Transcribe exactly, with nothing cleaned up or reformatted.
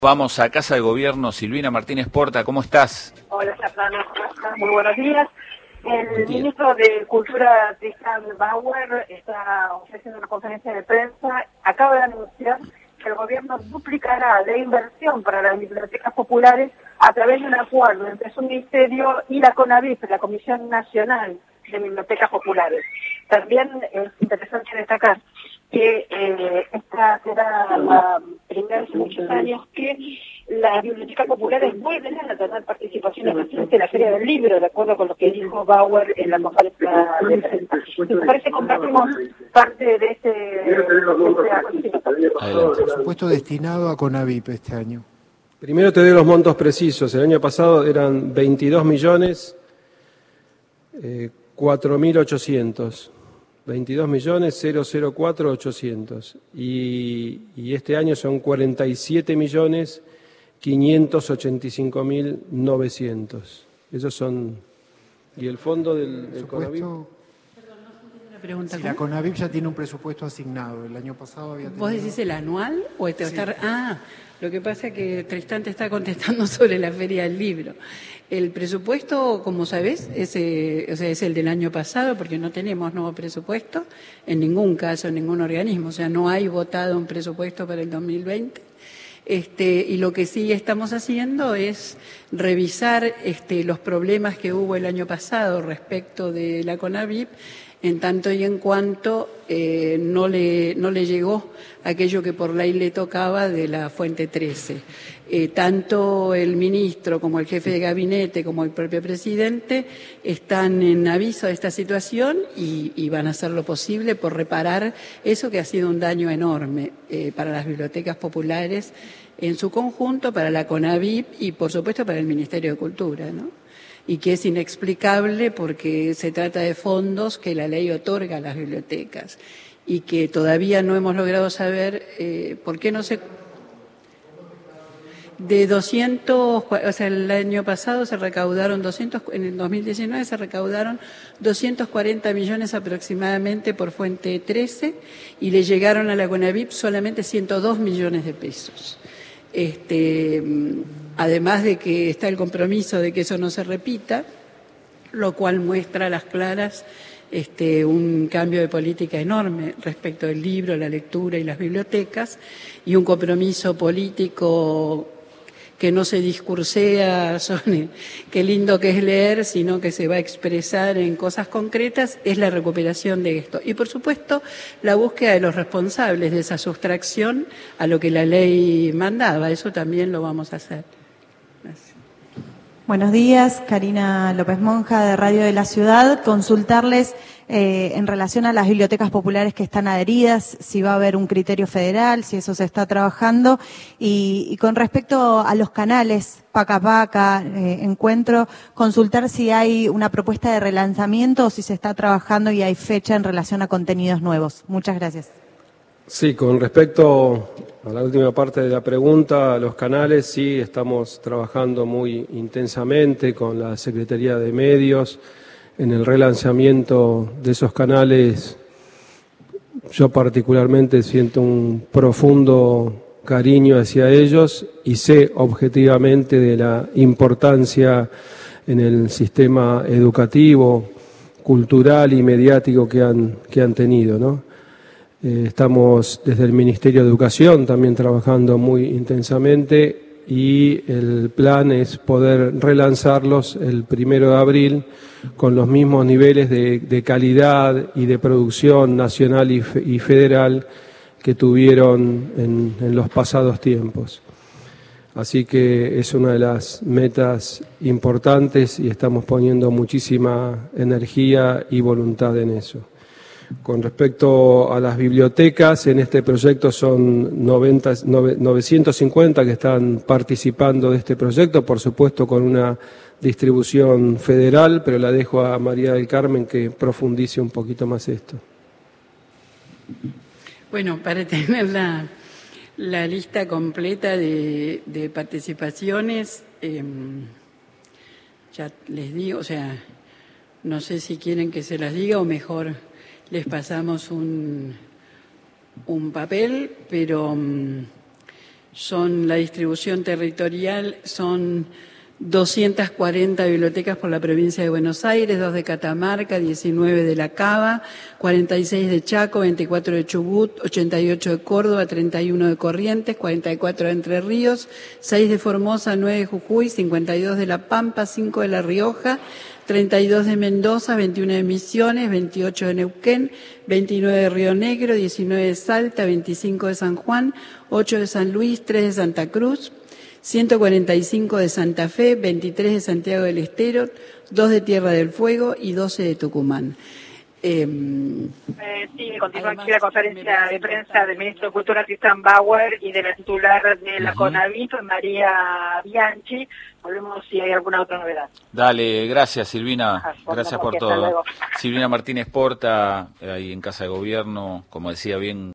Vamos a Casa de Gobierno. Silvina Martínez Porta, ¿cómo estás? Hola, Fernando, ¿cómo estás? Muy buenos días. El ministro de Cultura, Tristan Bauer, está ofreciendo una conferencia de prensa. Acaba de anunciar que el gobierno duplicará la inversión para las bibliotecas populares a través de un acuerdo entre su ministerio y la CONAVIP, la Comisión Nacional de Bibliotecas Populares. También es interesante destacar que eh, esta será la primera vez en muchos años que las bibliotecas populares vuelven a tener participación en la Feria del Libro, de acuerdo con lo que dijo Bauer en la conferencia de prensa. Me parece que compartimos parte de este... De este presupuesto destinado a CONAVIP este año. Primero te doy los montos precisos. El año pasado eran veintidós millones cuatro mil ochocientos. veintidós millones cero cero cuatro ochocientos y, y este año son cuarenta y siete millones quinientos ochenta y cinco mil novecientos. Esos son. ¿Y el fondo del, del CONAVIP? Pregunta, si la CONAVIP ya tiene un presupuesto asignado, el año pasado había tenido... ¿Vos decís el anual o este sí. estar... Ah, lo que pasa es que Tristán te está contestando sobre la Feria del Libro. El presupuesto, como sabés, es, eh, o sea, es el del año pasado porque no tenemos nuevo presupuesto en ningún caso, en ningún organismo. O sea, no hay votado un presupuesto para el dos mil veinte. Este, y lo que sí estamos haciendo es revisar este, los problemas que hubo el año pasado respecto de la CONAVIP, en tanto y en cuanto eh, no le no le llegó aquello que por ley le tocaba de la Fuente trece. Eh, tanto el ministro como el jefe de gabinete como el propio presidente están en aviso de esta situación y, y van a hacer lo posible por reparar eso que ha sido un daño enorme eh, para las bibliotecas populares en su conjunto, para la CONAVIP y por supuesto para el Ministerio de Cultura, ¿no? Y que es inexplicable porque se trata de fondos que la ley otorga a las bibliotecas y que todavía no hemos logrado saber eh, por qué no se... De doscientos, o sea, el año pasado se recaudaron doscientos, en el dos mil diecinueve se recaudaron doscientos cuarenta millones aproximadamente por Fuente trece y le llegaron a la CONAVIP solamente ciento dos millones de pesos. Este, además de que está el compromiso de que eso no se repita, lo cual muestra a las claras este, un cambio de política enorme respecto del libro, la lectura y las bibliotecas, y un compromiso político que no se discursea sobre qué lindo que es leer, sino que se va a expresar en cosas concretas, es la recuperación de esto. Y, por supuesto, la búsqueda de los responsables de esa sustracción a lo que la ley mandaba. Eso también lo vamos a hacer. Gracias. Buenos días, Karina López Monja de Radio de la Ciudad. Consultarles eh, en relación a las bibliotecas populares que están adheridas, si va a haber un criterio federal, si eso se está trabajando. Y, y con respecto a los canales, Paca Paca, eh, Encuentro, consultar si hay una propuesta de relanzamiento o si se está trabajando y hay fecha en relación a contenidos nuevos. Muchas gracias. Sí, con respecto a la última parte de la pregunta, los canales, sí, estamos trabajando muy intensamente con la Secretaría de Medios en el relanzamiento de esos canales. Yo particularmente siento un profundo cariño hacia ellos y sé objetivamente de la importancia en el sistema educativo, cultural y mediático que han, que han tenido, ¿no? Eh, estamos desde el Ministerio de Educación también trabajando muy intensamente y el plan es poder relanzarlos el primero de abril con los mismos niveles de, de calidad y de producción nacional y, fe, y federal que tuvieron en, en los pasados tiempos. Así que es una de las metas importantes y estamos poniendo muchísima energía y voluntad en eso. Con respecto a las bibliotecas, en este proyecto son noventa, novecientos cincuenta que están participando de este proyecto, por supuesto con una distribución federal, pero la dejo a María del Carmen que profundice un poquito más esto. Bueno, para tener la, la lista completa de, de participaciones, eh, ya les digo, o sea, no sé si quieren que se las diga o mejor les pasamos un, un papel, pero son la distribución territorial, son doscientas cuarenta bibliotecas por la provincia de Buenos Aires, dos de Catamarca, diecinueve de La Cava, cuarenta y seis de Chaco, veinticuatro de Chubut, ochenta y ocho de Córdoba, treinta y uno de Corrientes, cuarenta y cuatro de Entre Ríos, seis de Formosa, nueve de Jujuy, cincuenta y dos de La Pampa, cinco de La Rioja, treinta y dos de Mendoza, veintiuno de Misiones, veintiocho de Neuquén, veintinueve de Río Negro, diecinueve de Salta, veinticinco de San Juan, ocho de San Luis, tres de Santa Cruz, ciento cuarenta y cinco de Santa Fe, veintitrés de Santiago del Estero, dos de Tierra del Fuego y doce de Tucumán. Eh, eh, sí, continúa aquí la conferencia de prensa del ministro de Cultura, Tristan Bauer, y de la titular de la uh-huh. CONAVIF, María Bianchi. Volvemos si hay alguna otra novedad. Dale, gracias Silvina, Ajá, gracias por todo. Silvina Martínez Porta, ahí en Casa de Gobierno, como decía bien